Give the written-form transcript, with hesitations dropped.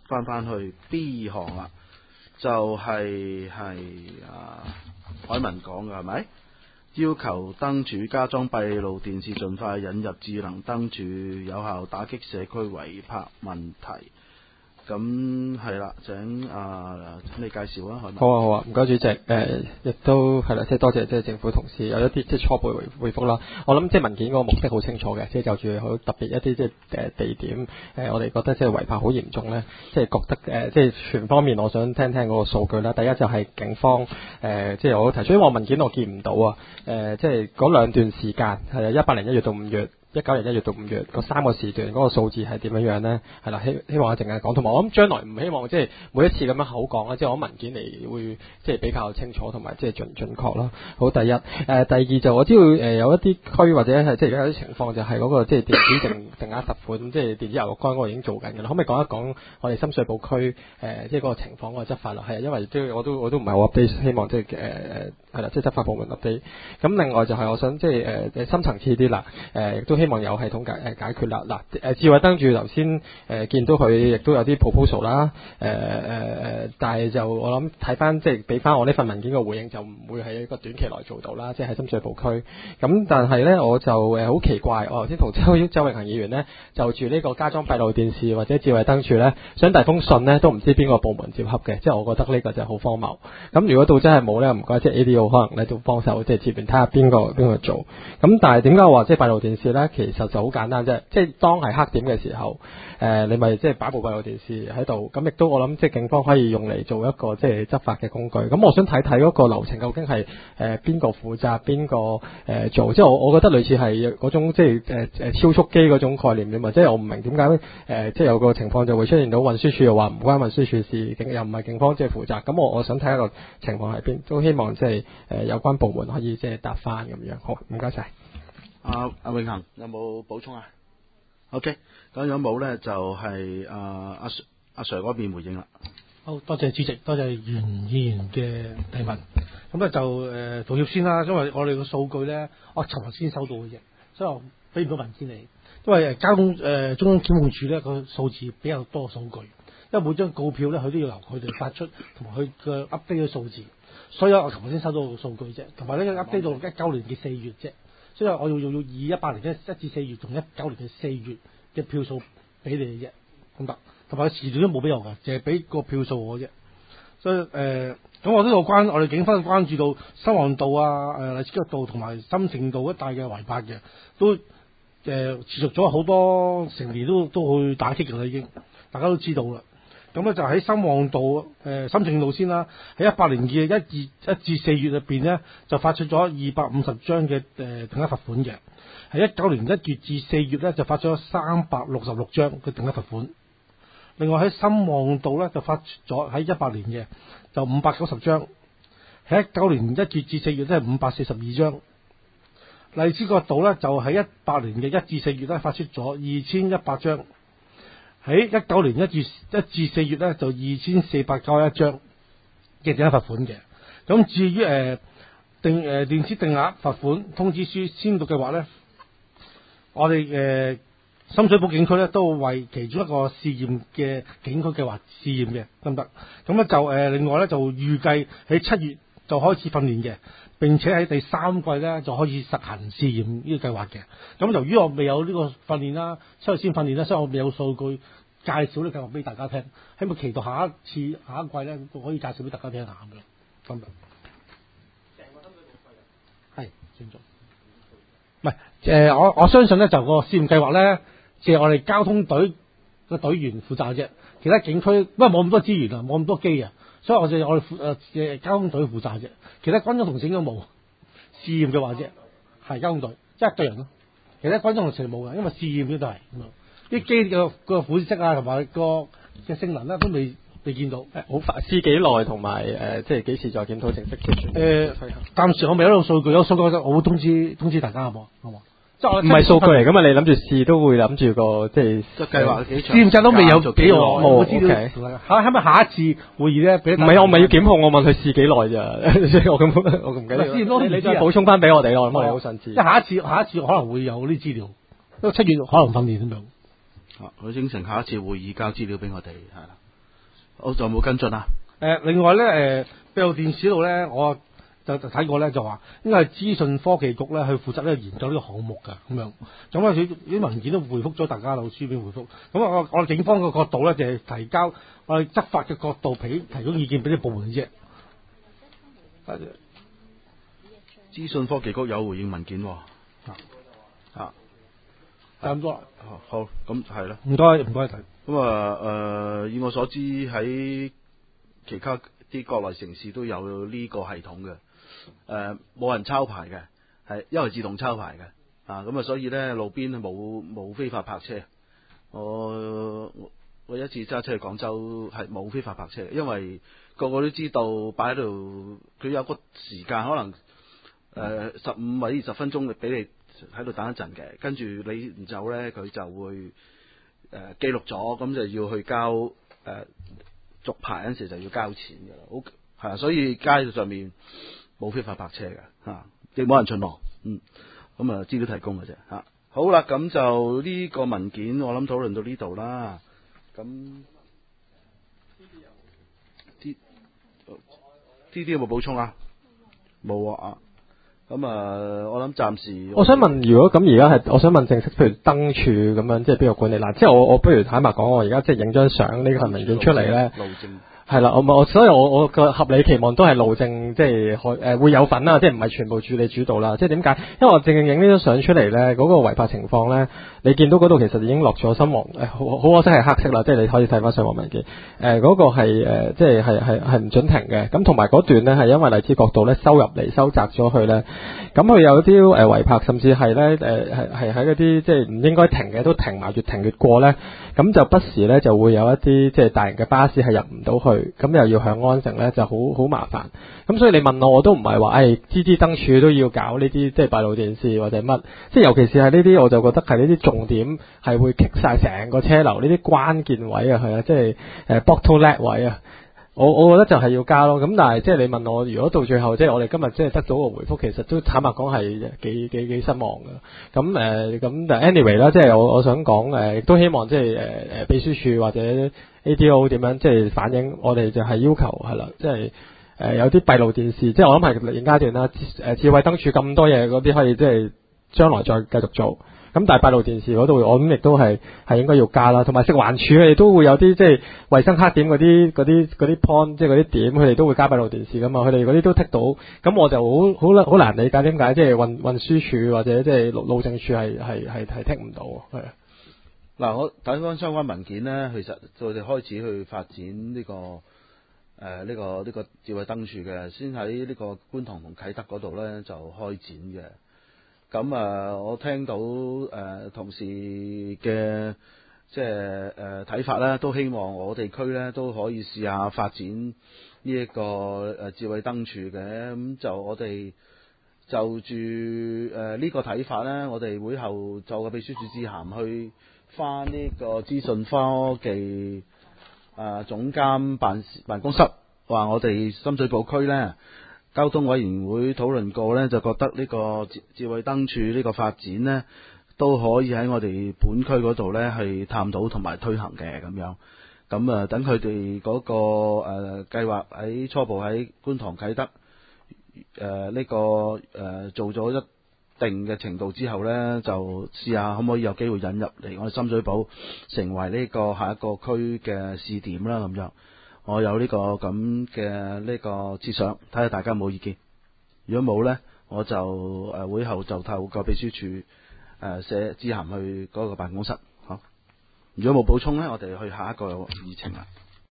翻去 B 項啦，就係海文講嘅係咪？要求燈主加裝閉路電視，盡快引入智能燈柱，有效打擊社區違泊問題。咁係啦，請你介紹啊，海文。 好啊，唔該主席。亦都係啦，即係多謝即係政府同事有一啲即係初步回覆啦。我諗即係文件嗰個目的好清楚嘅，即係就住好特別一啲即係地點我哋覺得即係違泊好嚴重咧，即係覺得即係全方面，我想聽聽嗰個數據啦。第一就係警方即係我提出，因為我文件我見唔到啊。即係嗰兩段時間係2018年1月到5月。19年1月到5月嗰3個時段嗰個數字係點樣呢？係啦，希望我陣間講，同埋我諗將來唔希望即係每一次咁樣口講啦，即係我文件嚟會即係比較清楚同埋即係準確啦。好，第一第二就我知道有一啲區或者係即係而家有啲情況就係嗰個即係電子定額罰款，即係電子牛肉乾嗰個已經做緊嘅啦。可唔可以講一講我哋深水埗區即係嗰個情況嗰個執法啦？係因為即係我都唔係好 update，希望即係係啦，即係執法部門 update。咁另外就係我想即係深層次啲啦，亦都希望有系統解決啦。嗱，智慧燈柱頭先見到佢亦都有啲 proposal 啦。但係就我諗睇翻即係俾翻我呢份文件嘅回應，就唔會喺一個短期內做到啦，即係喺深水埗區。咁但係咧我就好奇怪，我頭先同周永恒議員咧就住呢個加裝閉路電視或者智慧燈柱咧，想遞封信咧都唔知邊個部門接洽嘅，即係我覺得呢個就係好荒謬。咁如果到真係冇咧，唔該即係 ADO 可能咧都幫手即係接連睇下邊個做。咁但係點解我話即係閉路電視咧？其實就好簡單啫，即係當係黑點嘅時候，你咪即係擺部閉路電視喺度，咁亦都我諗即係警方可以用嚟做一個即係執法嘅工具。咁我想睇睇嗰個流程究竟係邊個負責，邊個做，即係我覺得類似係嗰種即係超速機嗰種概念啫嘛。即係我唔明點解即係有個情況就會出現到運輸署又話唔關運輸署事，又唔係警方即係負責。咁我想睇一個情況係邊，都希望即係有關部門可以即係答翻咁樣。好，唔該晒。 阿永恒有冇補充啊 ？OK， 咁有冇咧就係阿 Sir 嗰邊回應啦。 好多謝主席，多謝袁議員嘅提問。咁咧就道歉先啦，因為我哋個數據咧，我尋日先收到嘅啫，所以我俾唔到文件你。因為交通中央檢控處咧個數字比較多數據，因為每張告票咧佢都要由佢哋發出，同埋佢嘅 update 嘅數字，所以我尋日先收到個數據啫，同埋呢 update 到19年嘅4月啫。所以我要2018年1至4月同19年嘅4月嘅票數俾你嘅啫，咁得，同埋時段都冇俾我㗎，淨係俾個票數我啫。所以咁我都有我哋警方關注到新旺道荔枝角道同埋深盛道一帶嘅違泊嘅，都持續咗好多成年都去打擊㗎啦，已經大家都知道啦。咁咧就喺新旺道深盛道先啦，喺18年嘅1至4月入邊咧，就發出咗250張嘅定額罰款嘅。喺19年1月至4月咧，就發咗366張嘅定額罰款。另外喺新旺道咧，就發出咗喺18年嘅就590張，喺19年1月至4月咧542張。荔枝角道咧就喺18年嘅1至4月咧發出咗2100張。喺19年1至4月咧就2491張嘅定額罰款嘅。咁至於電子定額罰款通知書先導計劃咧，我哋深水埗警區咧都為其中一個試驗嘅警區計劃試驗嘅，得唔得？咁咧就另外咧就預計喺7月就開始訓練嘅，並且喺第3季咧就開始實行試驗呢個計劃嘅。咁由於我未有呢個訓練啦，7月先訓練啦，所以我未有數據介紹呢個計劃俾大家聽。希望期待下一季咧可以介紹俾大家聽下咁樣，得唔得？係尊重。唔係我相信咧就個試驗計劃咧，即係我哋交通隊個隊員負責啫，其他警區因為冇咁多資源啊，冇咁多機啊，所以我哋交通隊負責啫，其他軍裝同事都冇試驗嘅話啫，係交通隊即係一隊人咯，其他軍裝同事冇嘅，因為試驗嘅都係啲機嘅個款式啊，同埋個嘅性能咧都未見到。 好快試幾耐，同埋即係幾時再檢討正式推行？ 暫時我未有數據，有數據我會通知大家好冇？好冇？即係我唔係數據嚟噶嘛？你諗住試都會諗住個即係計劃幾長？ 試驗都未有俾我， 冇資料。係咪下一次會議咧？ 唔係我唔係要檢控，我問佢試幾耐咋？我唔記得。你再補充翻俾我哋咯，我哋好想知。 即係下一次可能會有啲資料，因為7月可能訓練咁樣。 佢應承下一次會議交資料俾我哋係啦。 好，仲有冇跟進啊？ 另外咧，閉路電視度咧，我就睇過咧，就話應該係資訊科技局咧去負責呢個研究呢個項目㗎，咁樣。咁啊，佢啲文件都回覆咗大家，有書面回覆。咁我哋警方嘅角度咧，就係提交我哋執法嘅角度，提供意見俾啲部門嘅啫。 資訊科技局有回應文件喎。 就咁多啦。 好，咁係啦。 唔該。 咁啊以我所知喺其他啲國內城市都有呢個系統嘅，冇人抄牌嘅，係因為自動抄牌嘅，咁啊所以咧路邊冇非法泊車。我一次揸車去廣州係冇非法泊車，因為個個都知道擺喺度，佢有個時間可能15或者20分鐘俾你喺度等一陣嘅，跟住你唔走咧，佢就會記錄咗，咁就要去交續牌嗰陣時就要交錢㗎啦。好係啊，所以街上面冇非法泊車嘅亦冇人巡邏。咁啊資料提供嘅啫嚇。好啦，咁就呢個文件我諗討論到呢度啦。咁啲有冇補充啊？冇啊。咁我諗暫時我想問，如果咁而家係，我想問正式，譬如燈柱咁樣，即係邊個管理嗱？即係我不如坦白講，我而家即係影張相呢個文件出嚟咧。 路政係啦，所以我個合理期望都係路政，即係會有份啦，即係唔係全部處理主導啦。即係點解？因為我正影呢張相出嚟咧，嗰個違法情況咧，你見到嗰度其實已經落咗深黃，好可惜係黑色啦。即係你可以睇翻上網文件，嗰個係即係唔准停嘅。咁同埋嗰段咧係因為荔枝角道咧收入嚟收窄咗去咧，咁佢有啲違泊，甚至係咧係喺嗰啲即係唔應該停嘅都停埋，越停越過咧，咁就不時咧就會有一啲即係大型嘅巴士係入唔到去。咁又要響安城咧，就好麻煩。咁所以你問我都唔係話，支燈柱都要搞呢啲，即係閉路電視或者乜。即係尤其是係呢啲，我就覺得係呢啲重點係會棘晒成個車流呢啲關鍵位啊，係啊，即係bottleneck 位啊。我覺得就係要加咯。咁但係即係你問我，如果到最後即係我哋今日即係得到個回覆，其實都坦白講係幾失望㗎。咁但係 anyway 啦，即係我想講亦都希望即係秘書處或者 ADO 點樣即係反映，我哋就係要求係啦，即係有啲閉路電視，即係我諗係現階段啦，智慧燈柱咁多嘢嗰啲可以即係將來再繼續做。咁但係閉路電視嗰度，我諗亦都係應該要加啦。同埋食環署佢哋都會有啲即係衛生黑點嗰啲 point， 即係嗰啲點，佢哋都會加閉路電視噶嘛。佢哋嗰啲都剔到，咁我就好難理解點解即係運輸署或者即係路政署係剔唔到。係嗱，我睇翻相關文件咧，其實我哋開始去發展呢個智慧燈柱嘅，先喺呢個觀塘同啟德嗰度咧就開展嘅。咁我聽到同事嘅即係睇法咧，都希望我地區咧都可以試下發展呢一個智慧燈柱嘅。咁就我哋就住呢個睇法咧，我哋會後就個秘書處致函去翻呢個資訊科技總監辦公室，話我哋深水埗區咧交通委員會討論過咧，就覺得呢個智慧燈柱呢個發展咧都可以喺我哋本區嗰度咧去探討同埋推行嘅咁樣。咁等佢哋嗰個計劃喺初步喺觀塘啟德做咗一定嘅程度之後咧，就試下可唔可以有機會引入嚟我哋深水埗成為呢個下一個區嘅試點啦咁樣。我有呢個咁嘅呢個設想，睇下大家有冇意見。如果冇呢，我就會後就透過秘書處寫致函去嗰個辦公室。好，如果冇補充呢，我哋去下一個議程啦。